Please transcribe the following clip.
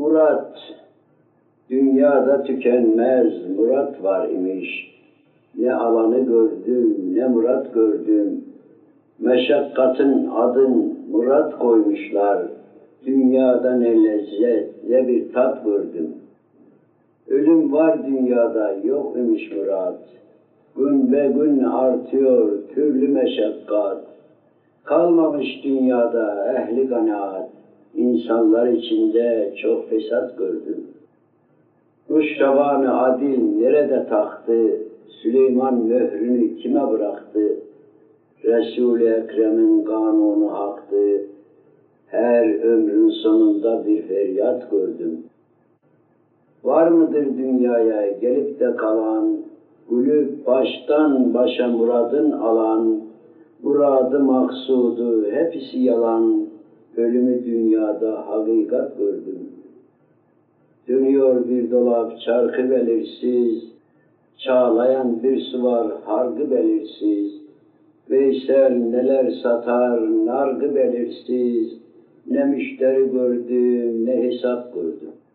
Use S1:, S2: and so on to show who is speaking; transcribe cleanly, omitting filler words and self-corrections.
S1: Murat, dünyada tükenmez murat var imiş. Ne alanı gördüm, ne murat gördüm. Meşakkatın adın murat koymuşlar. Dünyada ne lezzet, ne bir tat gördüm. Ölüm var dünyada, yok imiş murat. Gün be gün artıyor türlü meşakkat. Kalmamış dünyada ehli kanaat. İnsanlar içinde çok fesat gördüm. Nuşrevan-ı adil nerede taktı? Süleyman mührünü kime bıraktı? Resul-i Ekrem'in kanunu haktı. Her ömrün sonunda bir feryat gördüm. Var mıdır dünyaya gelip de kalan, gülüp baştan başa muradın alan, muradı maksudu hepsi yalan, ölümü dünyada hakikat gördüm. Dönüyor bir dolap çarkı belirsiz, çağlayan bir su var hargı belirsiz. Veysel neler satar nargı belirsiz, ne müşteri gördüm ne hesap gördüm.